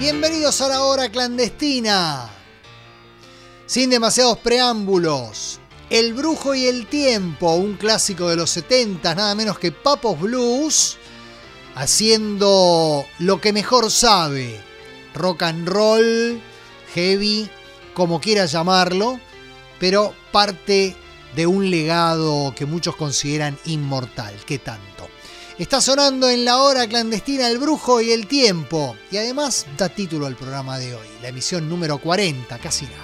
Bienvenidos a la hora clandestina. Sin demasiados preámbulos, El Brujo y el Tiempo, un clásico de los 70, nada menos que Papos Blues, haciendo lo que mejor sabe, rock and roll, heavy, como quieras llamarlo, pero parte de un legado que muchos consideran inmortal. ¿Qué tanto? Está sonando en la hora clandestina El Brujo y el Tiempo, y además da título al programa de hoy, la emisión número 40, casi nada.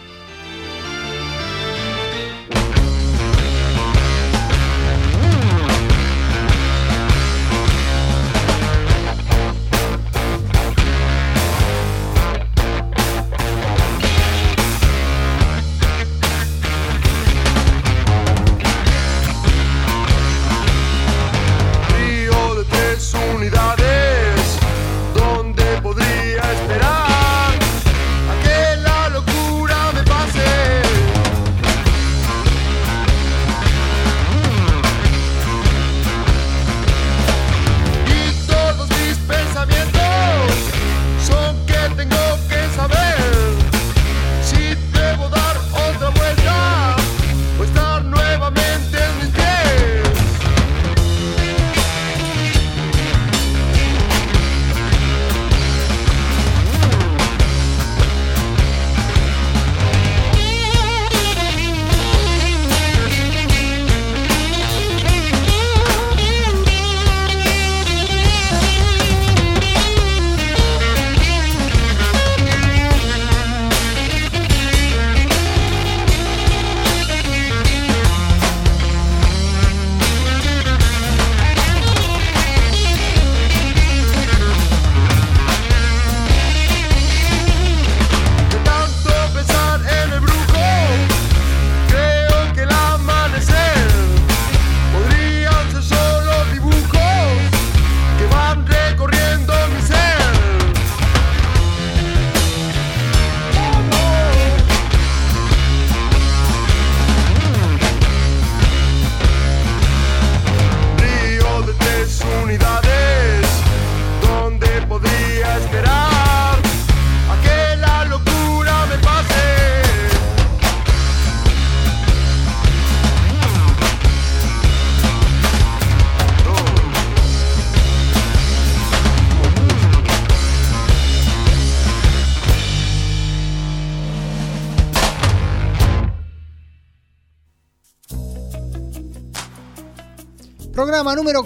Programa número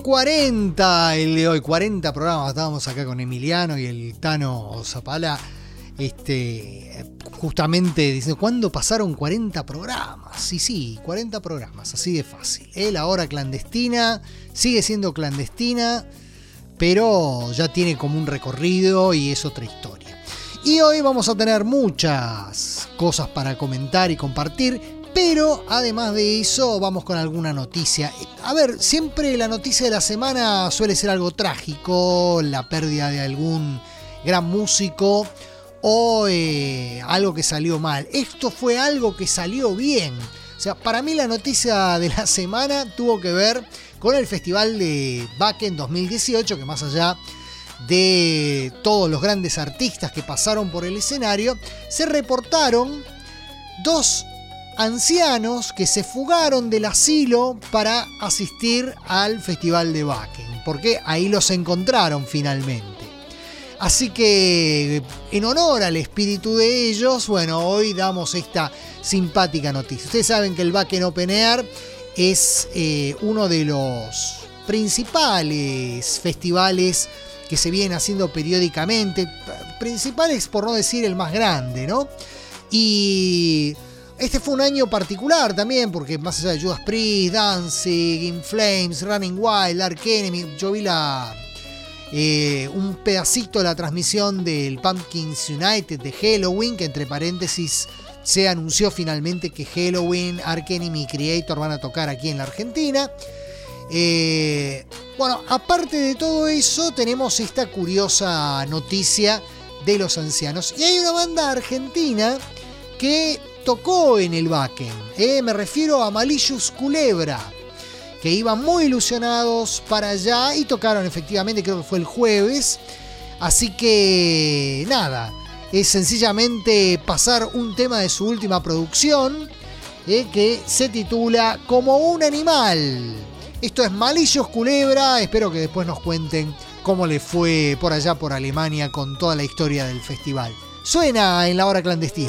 40, el de hoy, 40 programas. Estábamos acá con Emiliano y el Tano Zapala, justamente diciendo, ¿cuándo pasaron 40 programas? Sí, 40 programas, así de fácil. La hora clandestina sigue siendo clandestina, pero ya tiene como un recorrido y es otra historia. Y hoy vamos a tener muchas cosas para comentar y compartir. Pero además de eso vamos con alguna noticia. A ver, siempre la noticia de la semana suele ser algo trágico, la pérdida de algún gran músico o algo que salió mal. Esto fue algo que salió bien. O sea, para mí la noticia de la semana tuvo que ver con el Festival de Wacken 2018, que más allá de todos los grandes artistas que pasaron por el escenario, se reportaron dos ancianos que se fugaron del asilo para asistir al Festival de Wacken, porque ahí los encontraron finalmente. Así que, en honor al espíritu de ellos, bueno, hoy damos esta simpática noticia. Ustedes saben que el Wacken Open Air es uno de los principales festivales que se vienen haciendo periódicamente, principales por no decir el más grande, ¿no? Y este fue un año particular también, porque más allá de Judas Priest, Danzig, In Flames, Running Wild, Ark Enemy, yo vi un pedacito de la transmisión del Pumpkins United de Helloween, que entre paréntesis se anunció finalmente que Helloween, Ark Enemy y Creator van a tocar aquí en la Argentina. Bueno, aparte de todo eso, tenemos esta curiosa noticia de los ancianos. Y hay una banda argentina que tocó en el Wacken. Me refiero a Malicious Culebra, que iban muy ilusionados para allá y tocaron efectivamente, creo que fue el jueves. Así que nada, es sencillamente pasar un tema de su última producción, que se titula Como un animal. Esto es Malillos Culebra, espero que después nos cuenten cómo le fue por allá por Alemania con toda la historia del festival. Suena en La Hora Clandestina.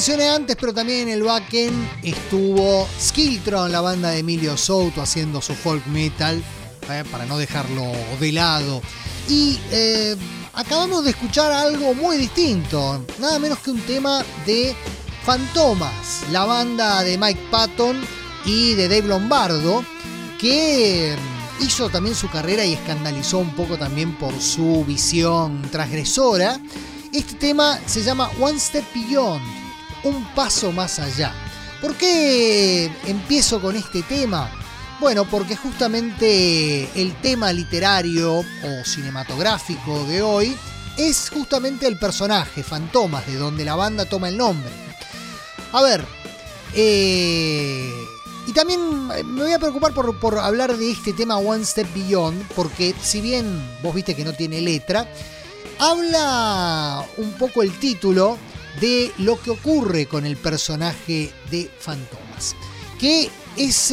mencioné antes, pero también en el backend estuvo Skiltron, la banda de Emilio Souto, haciendo su folk metal, para no dejarlo de lado. Y acabamos de escuchar algo muy distinto, nada menos que un tema de Fantomas, la banda de Mike Patton y de Dave Lombardo, que hizo también su carrera y escandalizó un poco también por su visión transgresora. Este tema se llama One Step Beyond, un paso más allá. ¿Por qué empiezo con este tema? Bueno, porque justamente el tema literario o cinematográfico de hoy es justamente el personaje, Fantomas, de donde la banda toma el nombre. A ver, y también me voy a preocupar por hablar de este tema One Step Beyond, porque si bien vos viste que no tiene letra, habla un poco el título de lo que ocurre con el personaje de Fantomas, que es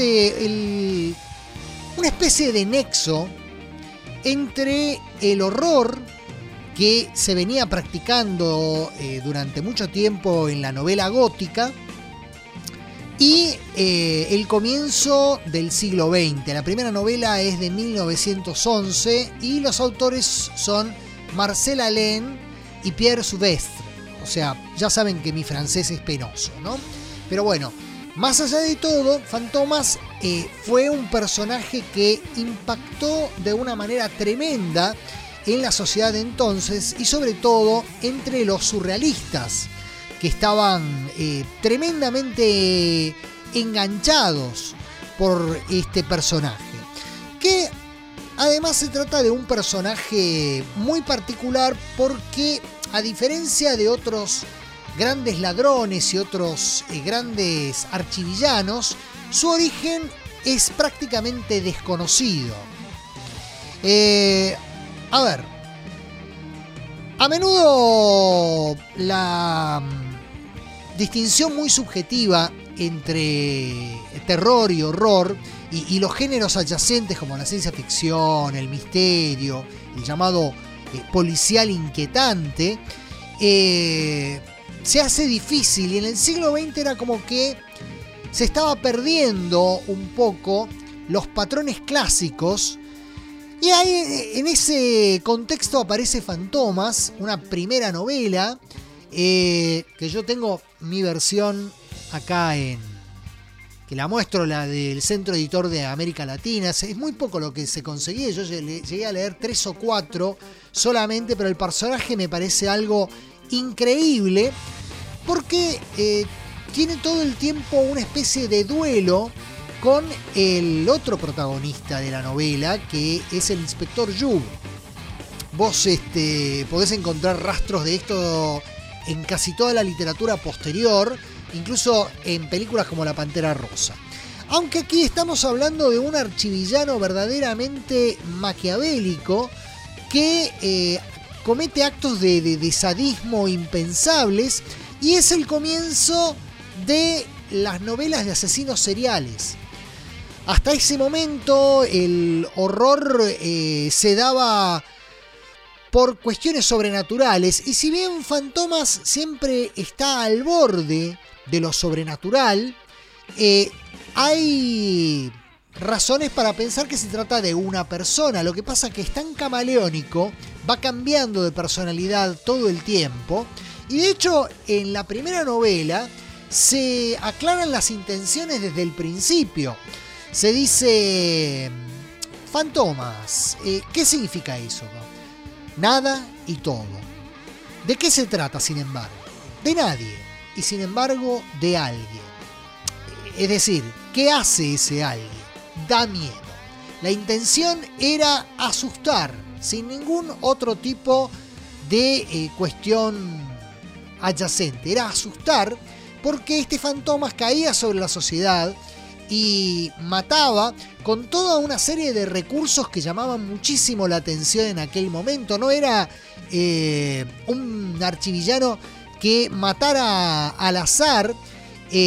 una especie de nexo entre el horror que se venía practicando durante mucho tiempo en la novela gótica y el comienzo del siglo XX. La primera novela es de 1911 y los autores son Marcel Alain y Pierre Souvestre. O sea, ya saben que mi francés es penoso, ¿no? Pero bueno, más allá de todo, Fantomas fue un personaje que impactó de una manera tremenda en la sociedad de entonces y sobre todo entre los surrealistas, que estaban tremendamente enganchados por este personaje, que además se trata de un personaje muy particular porque, a diferencia de otros grandes ladrones y otros grandes archivillanos, su origen es prácticamente desconocido. A ver, a menudo la distinción muy subjetiva entre terror y horror y los géneros adyacentes como la ciencia ficción, el misterio, el llamado policial inquietante, se hace difícil, y en el siglo XX era como que se estaba perdiendo un poco los patrones clásicos. Y ahí, en ese contexto, aparece Fantomas, una primera novela, que yo tengo mi versión acá que la muestro, la del Centro Editor de América Latina. Es muy poco lo que se conseguía, yo llegué a leer 3 o 4 solamente, pero el personaje me parece algo increíble, porque tiene todo el tiempo una especie de duelo con el otro protagonista de la novela, que es el inspector Juve. Vos podés encontrar rastros de esto en casi toda la literatura posterior, incluso en películas como La Pantera Rosa. Aunque aquí estamos hablando de un archivillano verdaderamente maquiavélico que comete actos de sadismo impensables, y es el comienzo de las novelas de asesinos seriales. Hasta ese momento el horror se daba por cuestiones sobrenaturales, y si bien Fantomas siempre está al borde de lo sobrenatural, hay razones para pensar que se trata de una persona. Lo que pasa es que es tan camaleónico, va cambiando de personalidad todo el tiempo, y de hecho en la primera novela se aclaran las intenciones desde el principio. Se dice: Fantomas, ¿qué significa eso? Nada y todo. ¿De qué se trata, sin embargo? De nadie, y sin embargo de alguien. Es decir, ¿qué hace ese alguien? Da miedo. La intención era asustar, sin ningún otro tipo de cuestión adyacente. Era asustar porque este Fantomas caía sobre la sociedad y mataba con toda una serie de recursos que llamaban muchísimo la atención en aquel momento. No era un archivillano que matara al azar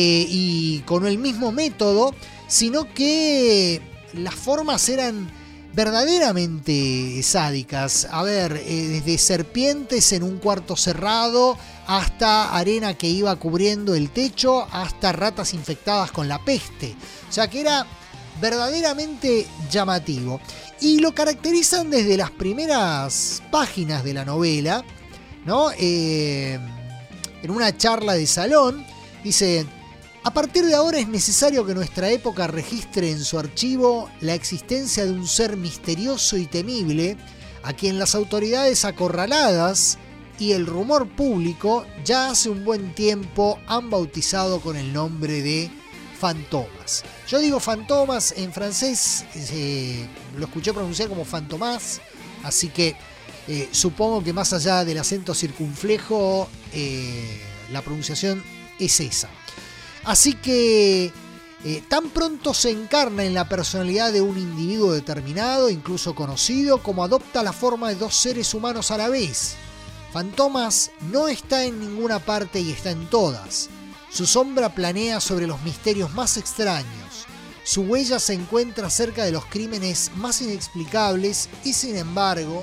y con el mismo método, sino que las formas eran verdaderamente sádicas. A ver, desde serpientes en un cuarto cerrado, hasta arena que iba cubriendo el techo, hasta ratas infectadas con la peste. O sea que era verdaderamente llamativo. Y lo caracterizan desde las primeras páginas de la novela, ¿no? En una charla de salón, dice: a partir de ahora es necesario que nuestra época registre en su archivo la existencia de un ser misterioso y temible, a quien las autoridades acorraladas y el rumor público ya hace un buen tiempo han bautizado con el nombre de Fantomas. Yo digo Fantomas, en francés lo escuché pronunciar como Fantomas, así que supongo que más allá del acento circunflejo, la pronunciación es esa. Así que tan pronto se encarna en la personalidad de un individuo determinado, incluso conocido, como adopta la forma de dos seres humanos a la vez. Fantomas no está en ninguna parte y está en todas. Su sombra planea sobre los misterios más extraños. Su huella se encuentra cerca de los crímenes más inexplicables y sin embargo,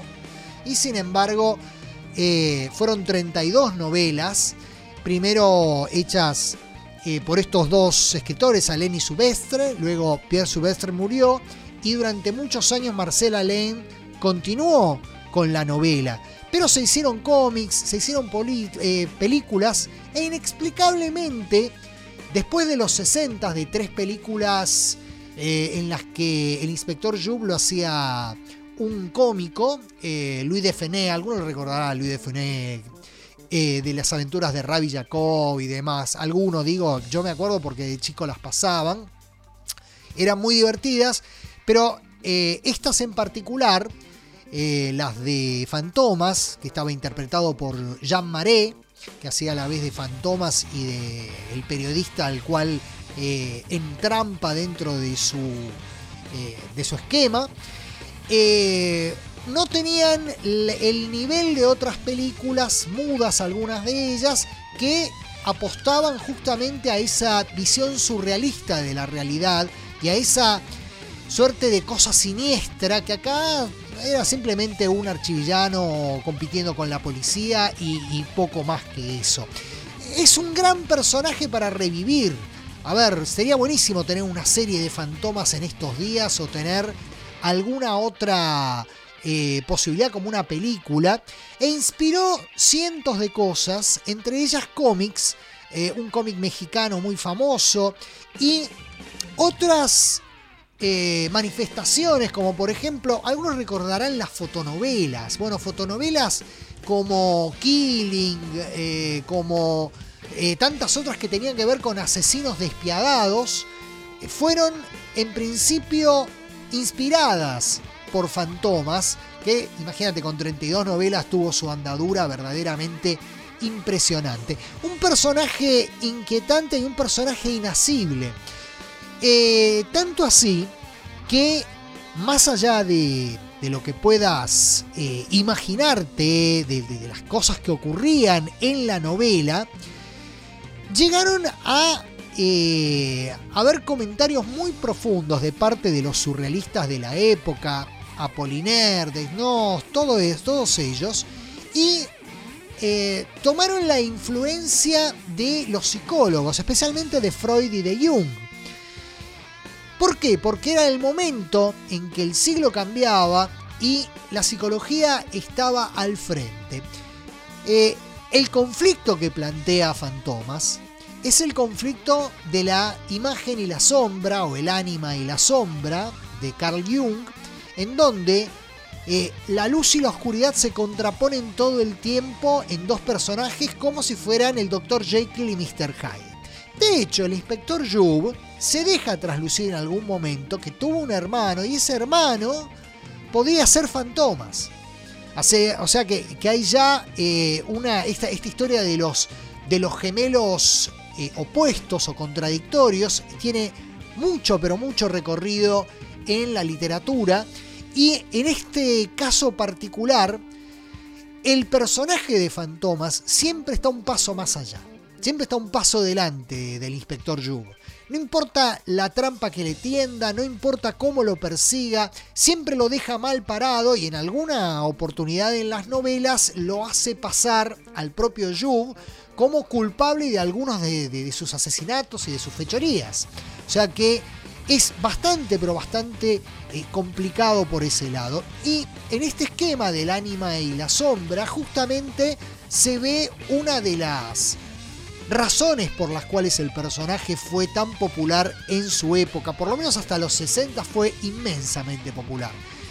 fueron 32 novelas, primero hechas por estos dos escritores, Alain y Soubestre. Luego Pierre Soubestre murió y durante muchos años Marcel Alain continuó con la novela. Pero se hicieron cómics, se hicieron películas e inexplicablemente, después de los 60, de 3 películas en las que el inspector Joub lo hacía un cómico, Louis de Funès, algunos recordarán a Louis de Funès, de las aventuras de Rabbi Jacob y demás. Algunos, digo, yo me acuerdo porque de chico las pasaban, eran muy divertidas, pero estas en particular, las de Fantomas, que estaba interpretado por Jean Marais, que hacía la vez de Fantomas y de el periodista al cual entrampa dentro de su esquema, no tenían el nivel de otras películas mudas, algunas de ellas, que apostaban justamente a esa visión surrealista de la realidad y a esa suerte de cosa siniestra que acá era simplemente un archivillano compitiendo con la policía y poco más que eso. Es un gran personaje para revivir. A ver, sería buenísimo tener una serie de Fantomas en estos días o tener alguna otra posibilidad como una película. E inspiró cientos de cosas, entre ellas cómics, un cómic mexicano muy famoso y otras manifestaciones, como por ejemplo, algunos recordarán las fotonovelas. Bueno, fotonovelas como Killing, como tantas otras que tenían que ver con asesinos despiadados, fueron en principio inspiradas por Fantomas, que imagínate, con 32 novelas tuvo su andadura verdaderamente impresionante. Un personaje inquietante y un personaje inasible. Tanto así que, más allá de lo que puedas imaginarte, de las cosas que ocurrían en la novela, llegaron a haber comentarios muy profundos de parte de los surrealistas de la época, Apollinaire, Desnos, todos ellos, y tomaron la influencia de los psicólogos, especialmente de Freud y de Jung. ¿Por qué? Porque era el momento en que el siglo cambiaba y la psicología estaba al frente. El conflicto que plantea Fantomas es el conflicto de la imagen y la sombra, o el ánima y la sombra, de Carl Jung, en donde la luz y la oscuridad se contraponen todo el tiempo en dos personajes como si fueran el Dr. Jekyll y Mr. Hyde. De hecho, el inspector Joub se deja traslucir en algún momento que tuvo un hermano y ese hermano podía ser Fantomas. O sea que hay ya esta historia de los gemelos opuestos o contradictorios, tiene mucho, pero mucho recorrido en la literatura, y en este caso particular el personaje de Fantomas siempre está un paso más allá. siempre está un paso delante del Inspector Juve. No importa la trampa que le tienda, no importa cómo lo persiga, siempre lo deja mal parado y en alguna oportunidad en las novelas lo hace pasar al propio Juve como culpable de algunos de sus asesinatos y de sus fechorías. O sea que es bastante, pero bastante complicado por ese lado. Y en este esquema del ánima y la sombra, justamente se ve una de las razones por las cuales el personaje fue tan popular en su época. Por lo menos hasta los 60 fue inmensamente popular.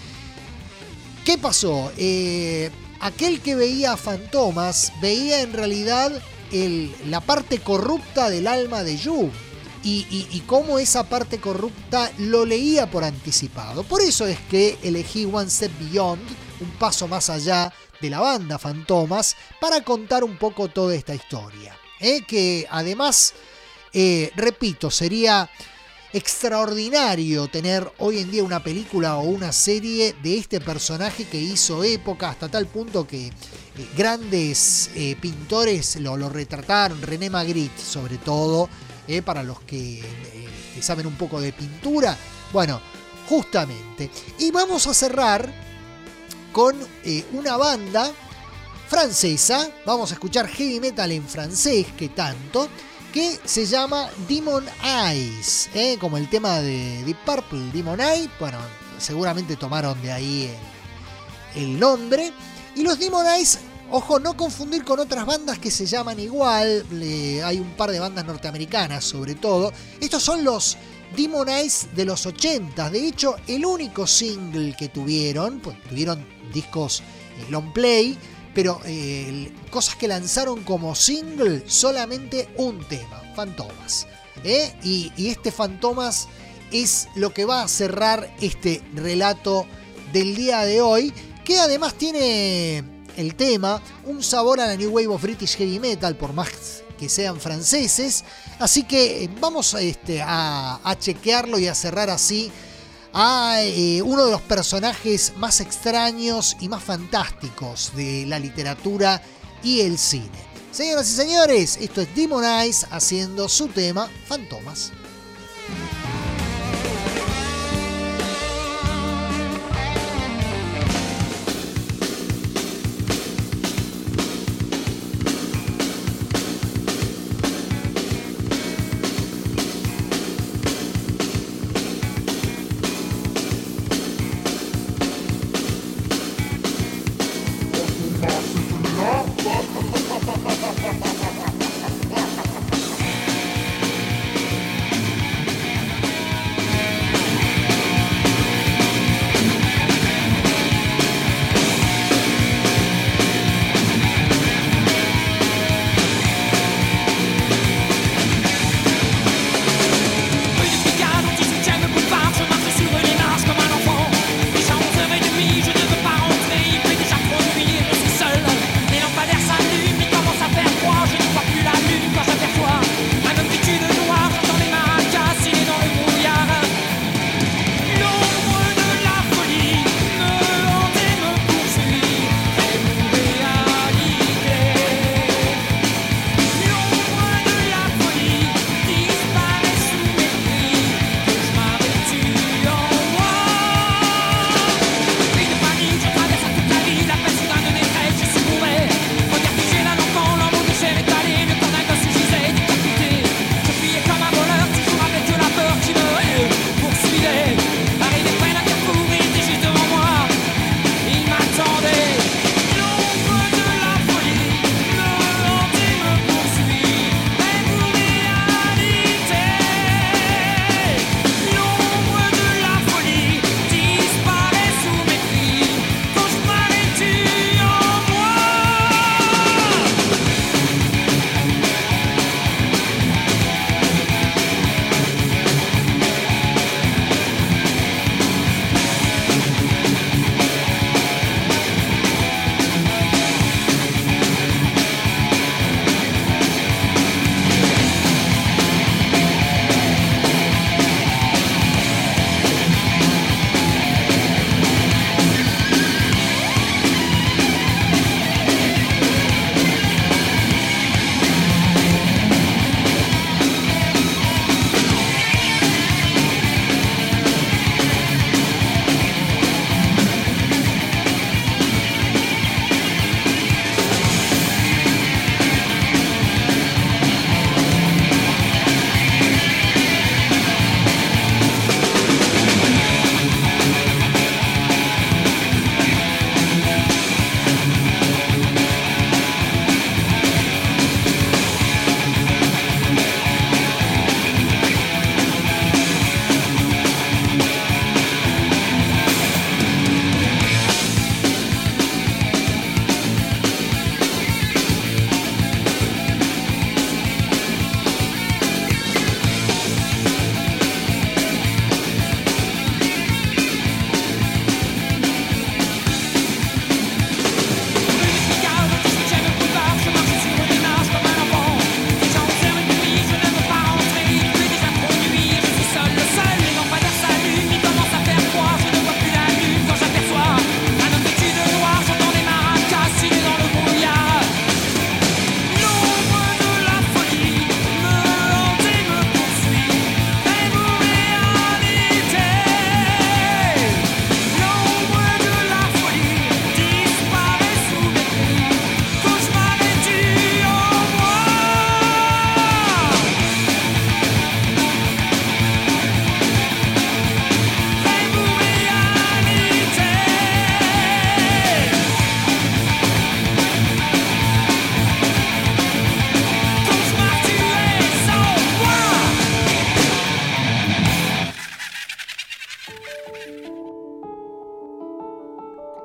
¿Qué pasó? Aquel que veía a Fantomas veía en realidad la parte corrupta del alma de Juve. Y cómo esa parte corrupta lo leía por anticipado. Por eso es que elegí One Step Beyond, un paso más allá de la banda Fantomas, para contar un poco toda esta historia. Que además, repito, sería extraordinario tener hoy en día una película o una serie de este personaje que hizo época hasta tal punto que grandes pintores lo retrataron. René Magritte, sobre todo, para los que saben un poco de pintura. Bueno, justamente. Y vamos a cerrar con una banda francesa. Vamos a escuchar heavy metal en francés, que tanto, que se llama Demon Eyes, como el tema de Deep Purple, Demon Eye. Bueno, seguramente tomaron de ahí el nombre. Y los Demon Eyes, ojo, no confundir con otras bandas que se llaman igual. Hay un par de bandas norteamericanas, sobre todo. Estos son los Demon Eyes de los 80. De hecho, el único single que tuvieron, pues tuvieron discos long play, pero cosas que lanzaron como single, solamente un tema, Fantomas. Y este Fantomas es lo que va a cerrar este relato del día de hoy, que además tiene el tema un sabor a la New Wave of British Heavy Metal, por más que sean franceses. Así que vamos a chequearlo y a cerrar así a uno de los personajes más extraños y más fantásticos de la literatura y el cine. Señoras y señores, esto es Demon Eyes haciendo su tema Fantomas.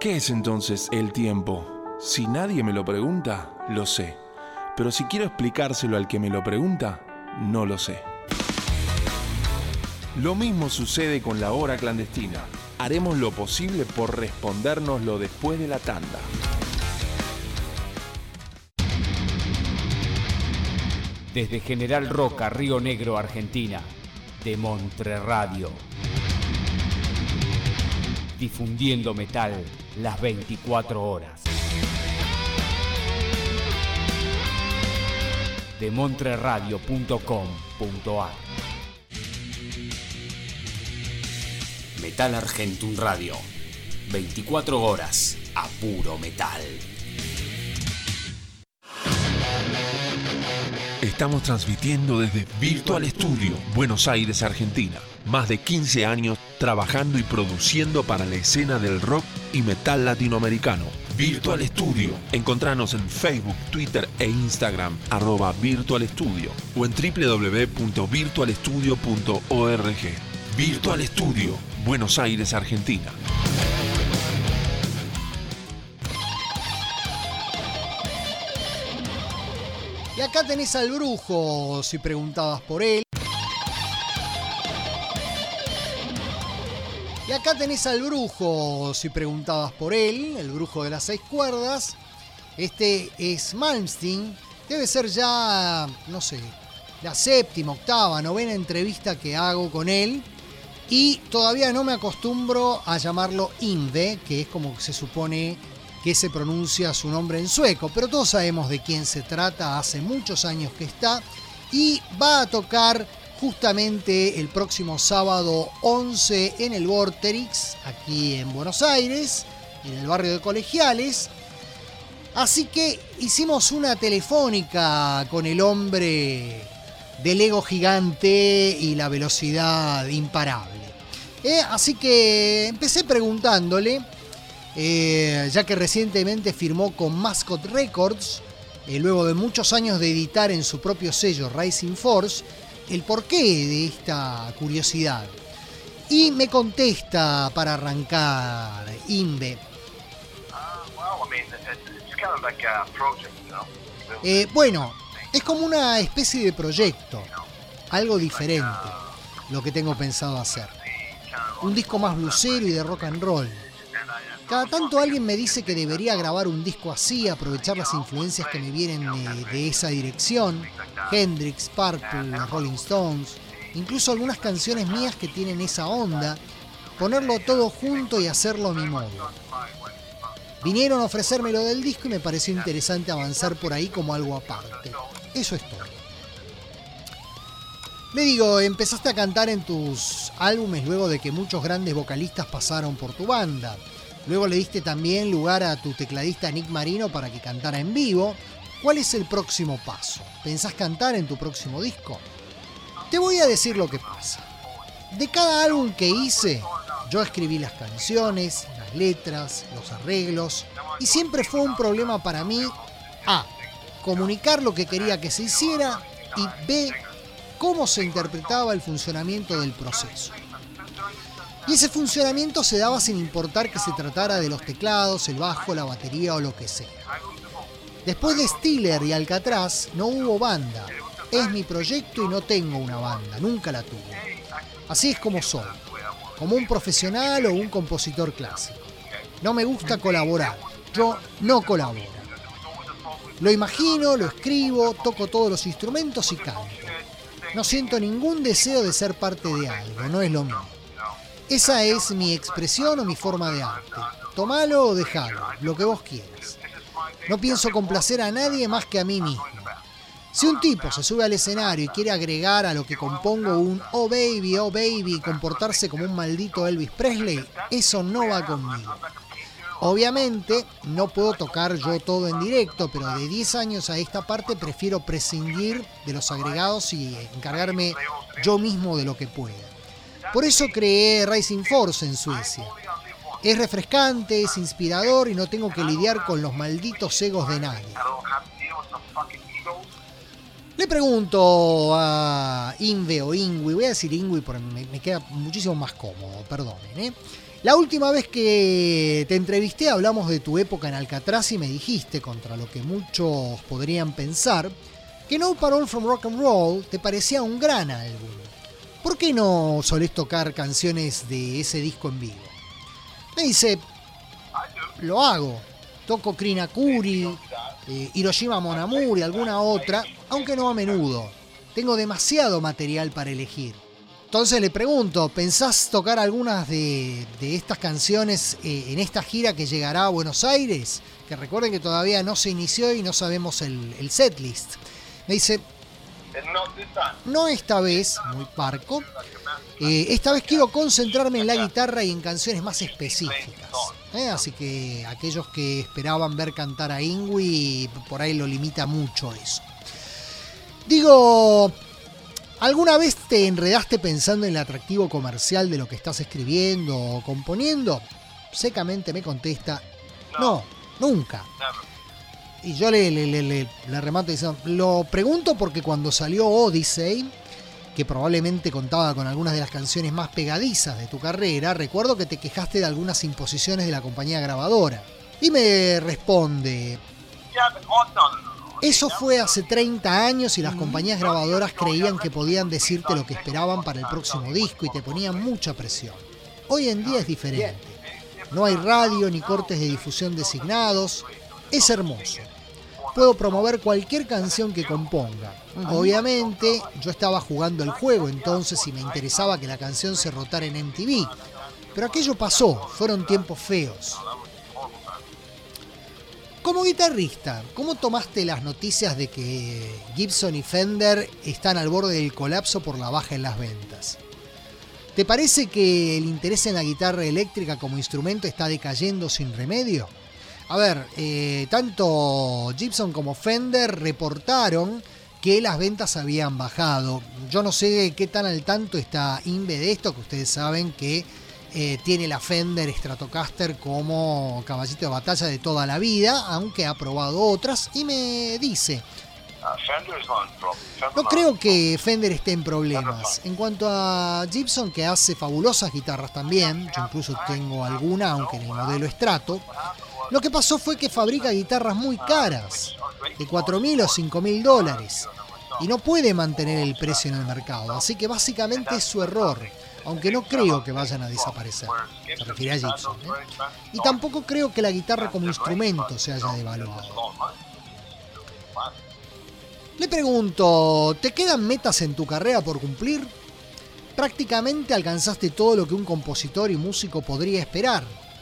¿Qué es entonces el tiempo? Si nadie me lo pregunta, lo sé. Pero si quiero explicárselo al que me lo pregunta, no lo sé. Lo mismo sucede con la hora clandestina. Haremos lo posible por respondérnoslo después de la tanda. Desde General Roca, Río Negro, Argentina, de Montreradio. Difundiendo metal las 24 horas. De montreradio.com.ar. Metal Argentum Radio. 24 horas a puro metal. Estamos transmitiendo desde Virtual Studio, Buenos Aires, Argentina. Más de 15 años trabajando y produciendo para la escena del rock y metal latinoamericano. Virtual Studio. Encontranos en Facebook, Twitter e Instagram @Virtual Studio o en www.virtualstudio.org. Virtual Studio, Buenos Aires, Argentina. Y acá tenés al Brujo, si preguntabas por él. Y acá tenés al Brujo, si preguntabas por él, el Brujo de las 6 cuerdas. Este es Malmsteen. Debe ser ya, no sé, la 7ª, 8ª, 9ª entrevista que hago con él. Y todavía no me acostumbro a llamarlo Yngwie, que es como se supone que se pronuncia su nombre en sueco. Pero todos sabemos de quién se trata, hace muchos años que está. Y va a tocar justamente el próximo sábado 11 en el Vorterix, aquí en Buenos Aires, en el barrio de Colegiales. Así que hicimos una telefónica con el hombre del ego gigante y la velocidad imparable. Así que empecé preguntándole, ya que recientemente firmó con Mascot Records, luego de muchos años de editar en su propio sello Rising Force, el porqué de esta curiosidad. Y me contesta para arrancar, Yngwie. Bueno, es como una especie de proyecto, algo diferente, lo que tengo pensado hacer. Un disco más bluesero y de rock and roll. Cada tanto alguien me dice que debería grabar un disco así, aprovechar las influencias que me vienen de esa dirección. Hendrix, Purple, Rolling Stones, incluso algunas canciones mías que tienen esa onda, ponerlo todo junto y hacerlo a mi modo. Vinieron a ofrecerme lo del disco y me pareció interesante avanzar por ahí como algo aparte. Eso es todo. Le digo, empezaste a cantar en tus álbumes luego de que muchos grandes vocalistas pasaron por tu banda. Luego le diste también lugar a tu tecladista Nick Marino para que cantara en vivo. ¿Cuál es el próximo paso? ¿Pensás cantar en tu próximo disco? Te voy a decir lo que pasa. De cada álbum que hice, yo escribí las canciones, las letras, los arreglos, y siempre fue un problema para mí, A, comunicar lo que quería que se hiciera, y B, cómo se interpretaba el funcionamiento del proceso. Y ese funcionamiento se daba sin importar que se tratara de los teclados, el bajo, la batería o lo que sea. Después de Steeler y Alcatraz no hubo banda. Es mi proyecto y no tengo una banda, nunca la tuve. Así es como soy, como un profesional o un compositor clásico. No me gusta colaborar, yo no colaboro. Lo imagino, lo escribo, toco todos los instrumentos y canto. No siento ningún deseo de ser parte de algo, no es lo mío. Esa es mi expresión o mi forma de arte. Tomalo o dejalo, lo que vos quieras. No pienso complacer a nadie más que a mí mismo. Si un tipo se sube al escenario y quiere agregar a lo que compongo un oh baby, y comportarse como un maldito Elvis Presley, eso no va conmigo. Obviamente no puedo tocar yo todo en directo, pero de 10 años a esta parte prefiero prescindir de los agregados y encargarme yo mismo de lo que pueda. Por eso creé Rising Force en Suecia. Es refrescante, es inspirador y no tengo que lidiar con los malditos egos de nadie. Le pregunto a Yngwie o Yngwie, voy a decir Yngwie porque me queda muchísimo más cómodo, perdonen, La última vez que te entrevisté hablamos de tu época en Alcatraz y me dijiste, contra lo que muchos podrían pensar, que No Parole from Rock and Roll te parecía un gran álbum. ¿Por qué no solés tocar canciones de ese disco en vivo? Me dice, lo hago. Toco Krinakuri, Hiroshima Mon Amour y alguna otra, aunque no a menudo. Tengo demasiado material para elegir. Entonces le pregunto, ¿pensás tocar algunas de estas canciones en esta gira que llegará a Buenos Aires? Que recuerden que todavía no se inició y no sabemos el setlist. Me dice, no esta vez, muy parco. Esta vez quiero concentrarme en la guitarra y en canciones más específicas. Así que aquellos que esperaban ver cantar a Yngwie, por ahí lo limita mucho eso. Digo, ¿alguna vez te enredaste pensando en el atractivo comercial de lo que estás escribiendo o componiendo? Secamente me contesta, no, nunca. Y yo le remato diciendo, lo pregunto porque cuando salió Odyssey, que probablemente contaba con algunas de las canciones más pegadizas de tu carrera, recuerdo que te quejaste de algunas imposiciones de la compañía grabadora. Y me responde, eso fue hace 30 años y las compañías grabadoras creían que podían decirte lo que esperaban para el próximo disco y te ponían mucha presión. Hoy en día es diferente. No hay radio ni cortes de difusión designados. Es hermoso. Puedo promover cualquier canción que componga. Obviamente, yo estaba jugando el juego entonces y me interesaba que la canción se rotara en MTV. Pero aquello pasó, fueron tiempos feos. Como guitarrista, ¿cómo tomaste las noticias de que Gibson y Fender están al borde del colapso por la baja en las ventas? ¿Te parece que el interés en la guitarra eléctrica como instrumento está decayendo sin remedio? A ver, tanto Gibson como Fender reportaron que las ventas habían bajado. Yo no sé qué tan al tanto está Inve de esto, que ustedes saben que tiene la Fender Stratocaster como caballito de batalla de toda la vida, aunque ha probado otras, y me dice, no creo que Fender esté en problemas. En cuanto a Gibson, que hace fabulosas guitarras también, yo incluso tengo alguna, aunque en el modelo Strato, lo que pasó fue que fabrica guitarras muy caras, de $4.000 o $5.000, y no puede mantener el precio en el mercado, así que básicamente es su error, aunque no creo que vayan a desaparecer. Se refiere a Gibson, Y tampoco creo que la guitarra como instrumento se haya devaluado. Le pregunto, ¿te quedan metas en tu carrera por cumplir? Prácticamente alcanzaste todo lo que un compositor y músico podría esperar.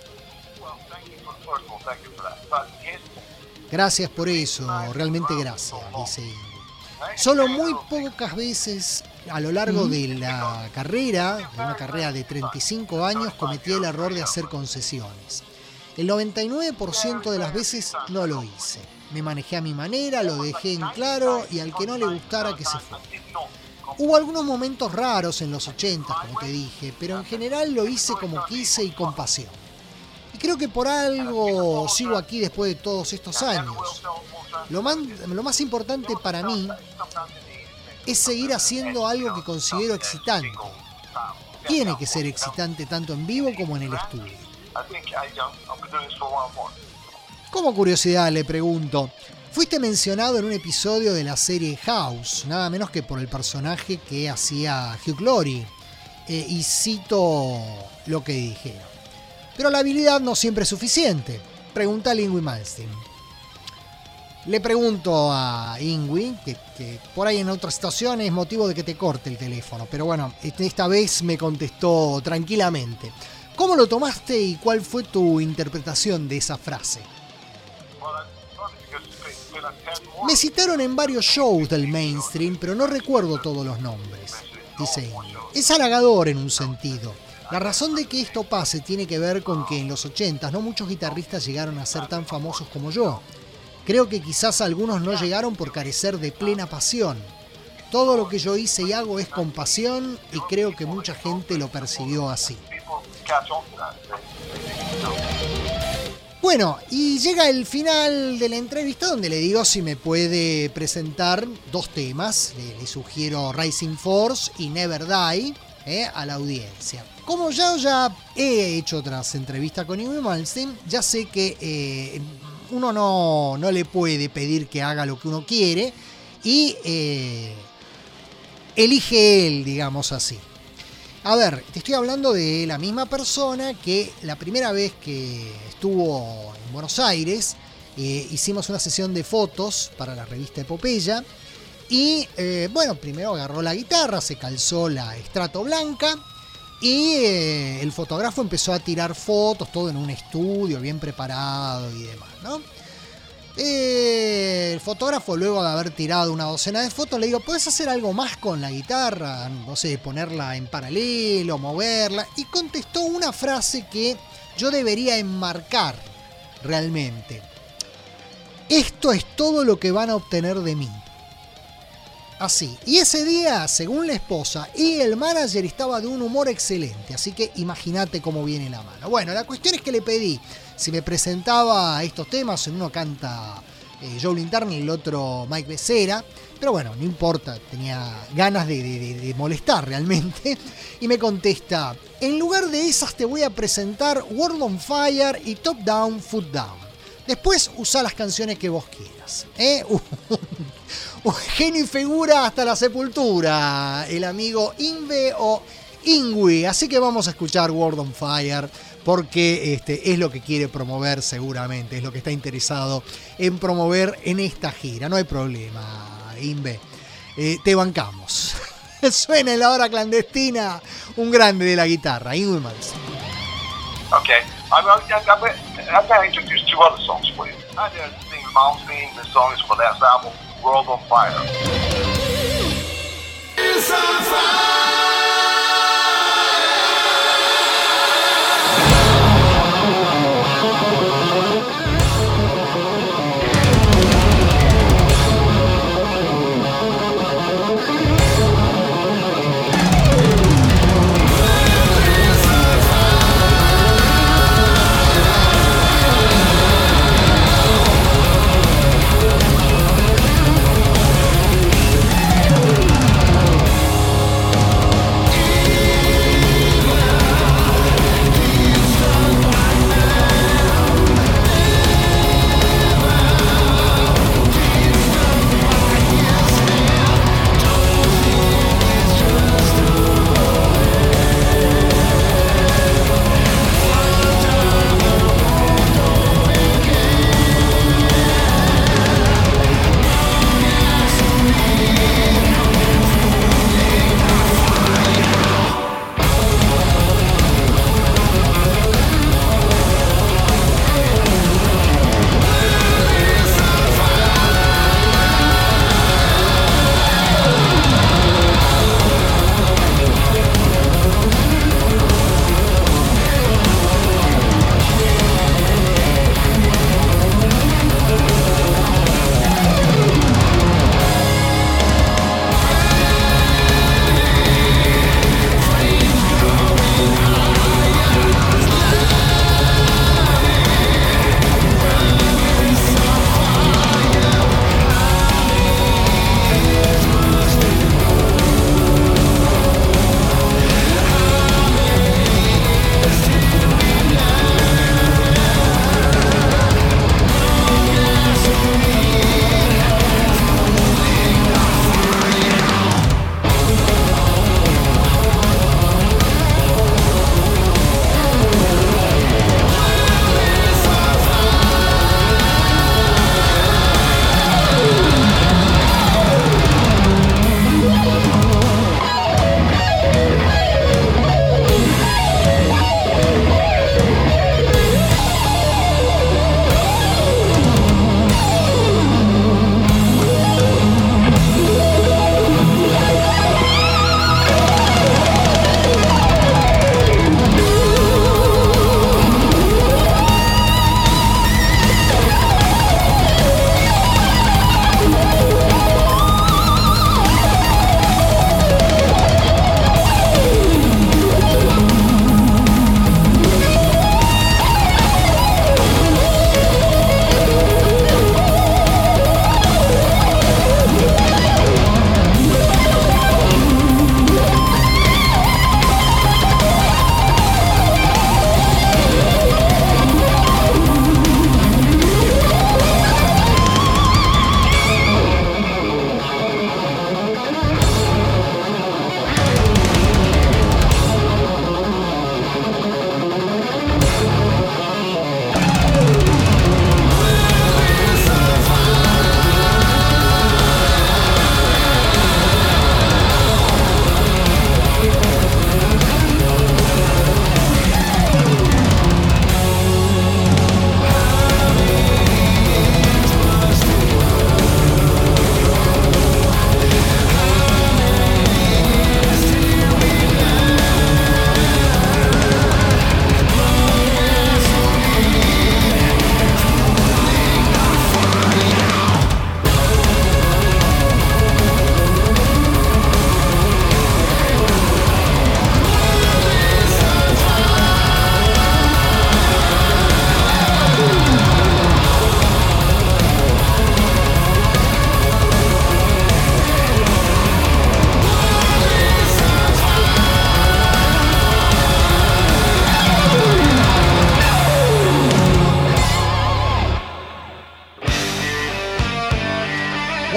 Gracias por eso, realmente gracias, dice Yngwie. Solo muy pocas veces a lo largo de la carrera, de una carrera de 35 años, cometí el error de hacer concesiones. El 99% de las veces no lo hice. Me manejé a mi manera, lo dejé en claro y al que no le gustara que se fue. Hubo algunos momentos raros en los 80, como te dije, pero en general lo hice como quise y con pasión. Y creo que por algo sigo aquí después de todos estos años. Lo más importante para mí es seguir haciendo algo que considero excitante. Tiene que ser excitante tanto en vivo como en el estudio. Como curiosidad le pregunto, fuiste mencionado en un episodio de la serie House, nada menos que por el personaje que hacía Hugh Laurie, y cito lo que dijeron. Pero la habilidad no siempre es suficiente. Pregunta a Yngwie Malmsteen. Le pregunto a Yngwie, que por ahí en otras situaciones es motivo de que te corte el teléfono, pero bueno, esta vez me contestó tranquilamente. ¿Cómo lo tomaste y cuál fue tu interpretación de esa frase? Me citaron en varios shows del mainstream, pero no recuerdo todos los nombres, dice Yngwie. Es halagador en un sentido. La razón de que esto pase tiene que ver con que en los 80s no muchos guitarristas llegaron a ser tan famosos como yo. Creo que quizás algunos no llegaron por carecer de plena pasión. Todo lo que yo hice y hago es con pasión y creo que mucha gente lo percibió así. Bueno, y llega el final de la entrevista donde le digo si me puede presentar dos temas. Le sugiero Rising Force y Never Die. a la audiencia. Como yo ya he hecho otras entrevistas con Yngwie Malmsteen, ya sé que uno no le puede pedir que haga lo que uno quiere y elige él, digamos así. A ver, te estoy hablando de la misma persona que la primera vez que estuvo en Buenos Aires, hicimos una sesión de fotos para la revista Epopeya y bueno, primero agarró la guitarra, se calzó la Strato blanca y el fotógrafo empezó a tirar fotos, todo en un estudio bien preparado y demás, ¿no? El fotógrafo, luego de haber tirado una docena de fotos, le digo, ¿puedes hacer algo más con la guitarra? No sé, ponerla en paralelo, moverla. Y contestó una frase que yo debería enmarcar realmente. Esto es todo lo que van a obtener de mí. Así. Y ese día, según la esposa y el manager, estaba de un humor excelente. Así que imagínate cómo viene la mano. Bueno, la cuestión es que le pedí si me presentaba estos temas. En uno canta Joe Lintarni, el otro Mike Becerra. Pero bueno, no importa, tenía ganas de molestar realmente. Y me contesta, en lugar de esas te voy a presentar World on Fire y Top Down, Foot Down. Después usá las canciones que vos quieras. Un genio y figura hasta la sepultura, el amigo Yngwie o Yngwie. Así que vamos a escuchar World on Fire, porque es lo que quiere promover seguramente, es lo que está interesado en promover en esta gira. No hay problema, Yngwie, te bancamos. Suena en la hora clandestina un grande de la guitarra, Yngwie Malmsteen. Okay, I'm going to introduce two other songs for you. I'm going to sing Malmsteen. The song is for that album, World on Fire. It's on fire.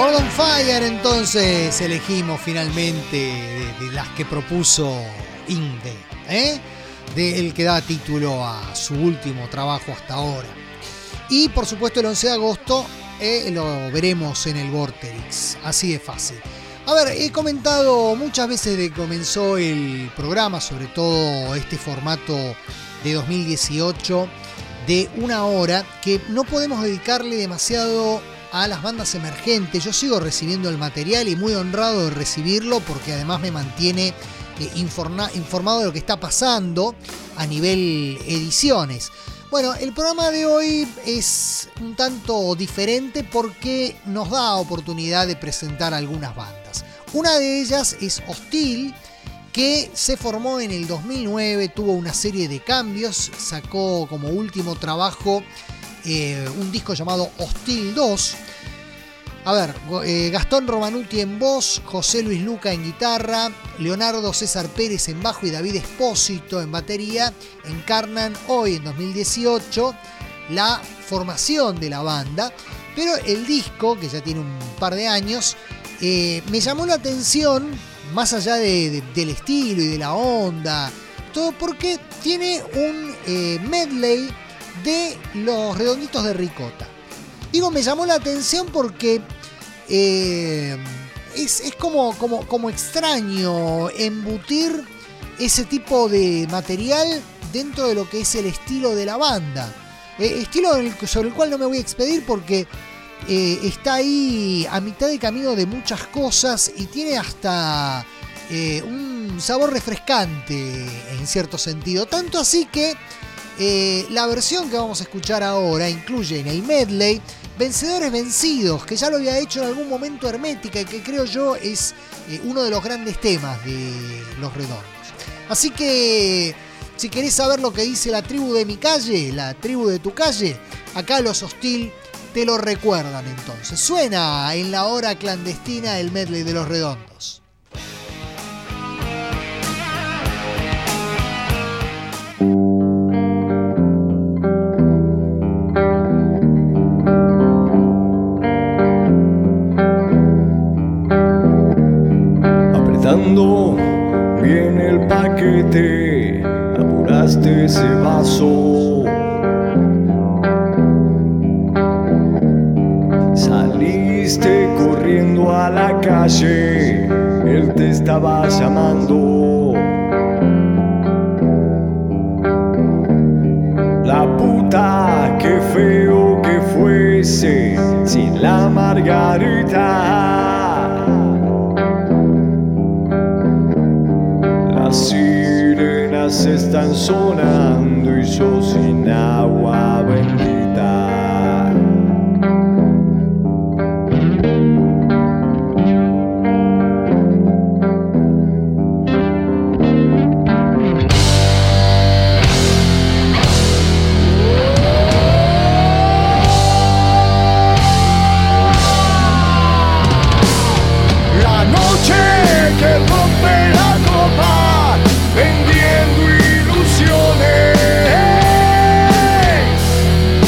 World on Fire, entonces elegimos finalmente de las que propuso Yngwie, del que da título a su último trabajo hasta ahora. Y por supuesto el 11 de agosto lo veremos en el Vorterix, así de fácil. A ver, he comentado muchas veces desde que comenzó el programa, sobre todo este formato de 2018 de una hora, que no podemos dedicarle demasiado a las bandas emergentes. Yo sigo recibiendo el material y muy honrado de recibirlo, porque además me mantiene informado de lo que está pasando a nivel ediciones. Bueno, el programa de hoy es un tanto diferente porque nos da oportunidad de presentar algunas bandas. Una de ellas es Hostil, que se formó en el 2009, tuvo una serie de cambios, sacó como último trabajo un disco llamado Hostil 2. A ver, Gastón Romanuti en voz, José Luis Luca en guitarra, Leonardo César Pérez en bajo y David Espósito en batería encarnan hoy en 2018 la formación de la banda. Pero el disco, que ya tiene un par de años, me llamó la atención, más allá del estilo y de la onda, todo porque tiene un medley de Los Redonditos de Ricota. Digo, me llamó la atención porque es como extraño embutir ese tipo de material dentro de lo que es el estilo de la banda. Estilo sobre el cual no me voy a expedir porque está ahí a mitad de camino de muchas cosas y tiene hasta un sabor refrescante en cierto sentido. Tanto así que la versión que vamos a escuchar ahora incluye en el medley Vencedores Vencidos, que ya lo había hecho en algún momento Hermética y que creo yo es uno de los grandes temas de Los Redondos. Así que si querés saber lo que dice la tribu de mi calle, la tribu de tu calle, acá los Hostil te lo recuerdan entonces. Suena en la hora clandestina el medley de Los Redondos. Viene el paquete, apuraste ese vaso. Saliste corriendo a la calle, él te estaba llamando. La puta, qué feo que fuese sin la margarita. Las sirenas están sonando y yo sin agua bendita. La noche que rompe la copa, vendiendo ilusiones.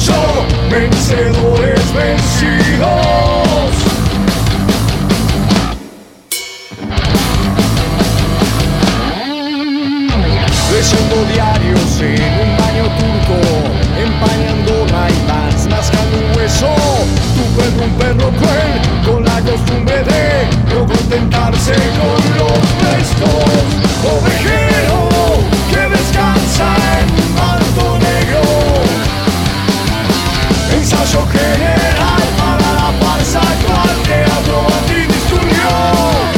orgulloso, vencedores vencidos. Leyendo diarios en un baño turco, empañando Ray-Bans, mascando un hueso. Tu perro, un perro cruel, con la costumbre de no contentarse con los restos. Ovejero que descansa en un manto negro. Ensayo general para la farsa actual, teatro antidisturbio.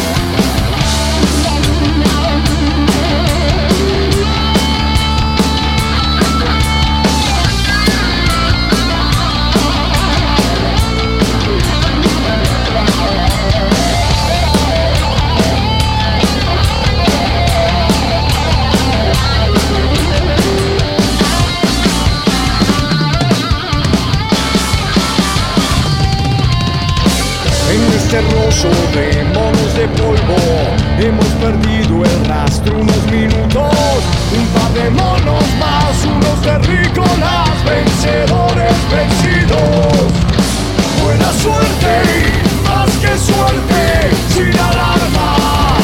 Este rollo de monos de polvo, hemos perdido el rastro unos minutos. Un par de monos más, unos terrícolas, vencedores vencidos. Buena suerte y más que suerte, sin alarma.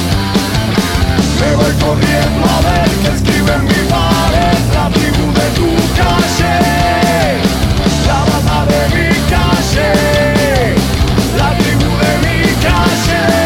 Me voy corriendo a ver qué escribe en mi pared la tribu de tu calle, la banda de mi calle. La tribu de mi calle.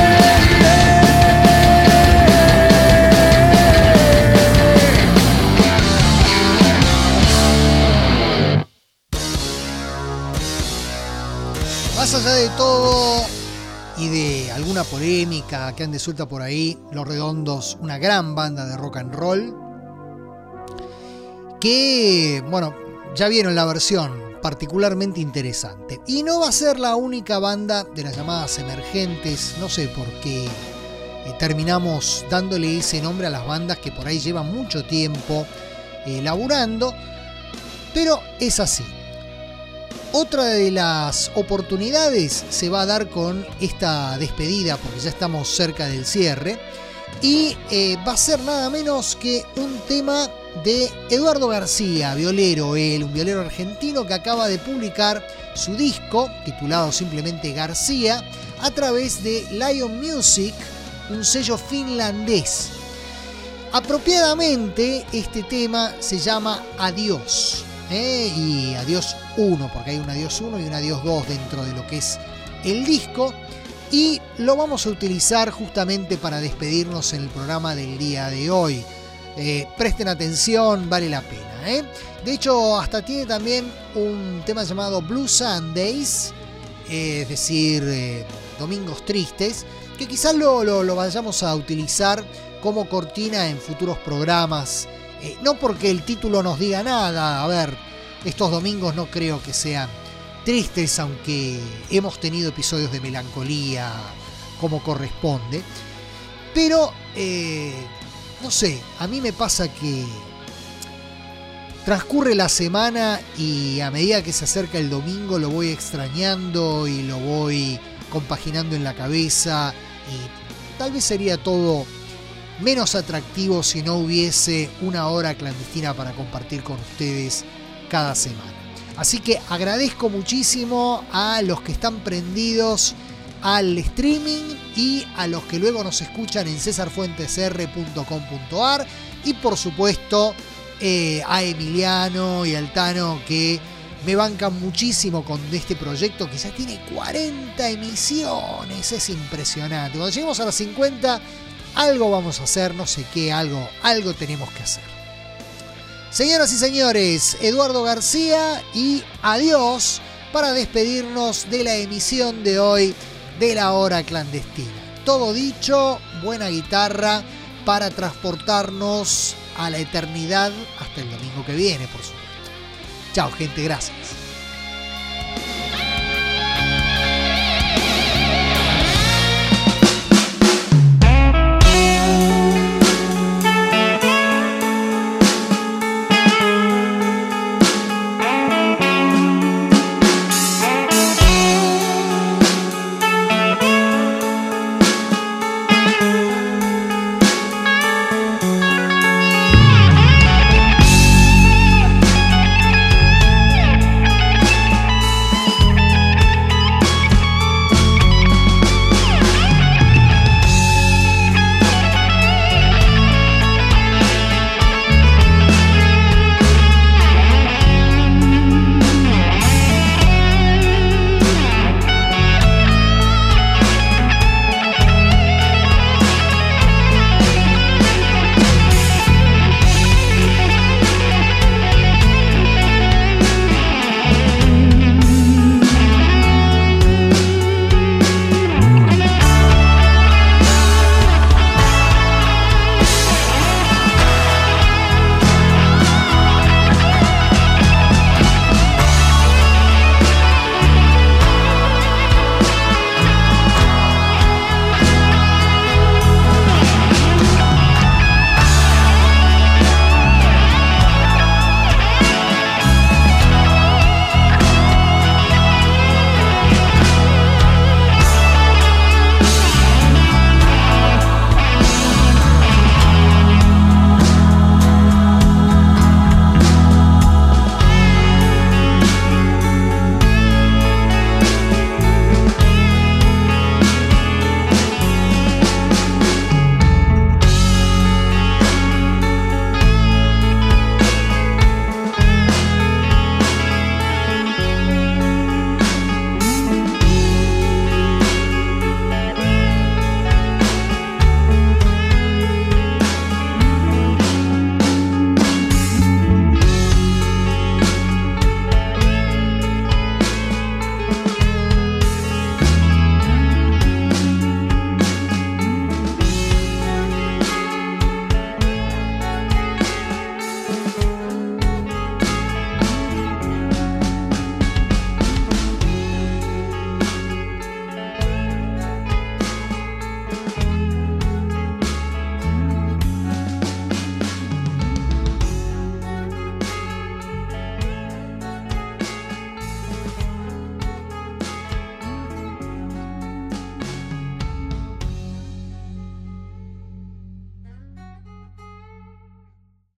Más allá de todo y de alguna polémica que ande suelta por ahí, Los Redondos, una gran banda de rock and roll, que, bueno, ya vieron la versión particularmente interesante. Y no va a ser la única banda de las llamadas emergentes. No sé por qué terminamos dándole ese nombre a las bandas que por ahí llevan mucho tiempo laburando, pero es así. Otra de las oportunidades se va a dar con esta despedida, porque ya estamos cerca del cierre, y va a ser nada menos que un tema de Eduardo García, violero, un violero argentino que acaba de publicar su disco titulado simplemente García a través de Lion Music, un sello finlandés. Apropiadamente este tema se llama Adiós, y Adiós 1, porque hay un Adiós 1 y un Adiós 2 dentro de lo que es el disco, y lo vamos a utilizar justamente para despedirnos en el programa del día de hoy. Presten atención, vale la pena. De hecho, hasta tiene también un tema llamado Blue Sundays, es decir, Domingos Tristes, que quizás lo vayamos a utilizar como cortina en futuros programas. No porque el título nos diga nada, a ver, estos domingos no creo que sean tristes, aunque hemos tenido episodios de melancolía como corresponde, pero no sé, a mí me pasa que transcurre la semana y a medida que se acerca el domingo lo voy extrañando y lo voy compaginando en la cabeza, y tal vez sería todo menos atractivo si no hubiese una hora clandestina para compartir con ustedes cada semana. Así que agradezco muchísimo a los que están prendidos al streaming y a los que luego nos escuchan en cesarfuentesr.com.ar, y por supuesto a Emiliano y al Tano, que me bancan muchísimo con este proyecto que ya tiene 40 emisiones. Es impresionante. Cuando lleguemos a las 50 algo vamos a hacer, no sé qué, algo tenemos que hacer. Señoras y señores, Eduardo García y Adiós, para despedirnos de la emisión de hoy de La Hora Clandestina. Todo dicho, buena guitarra para transportarnos a la eternidad hasta el domingo que viene, por supuesto. Chao, gente, gracias.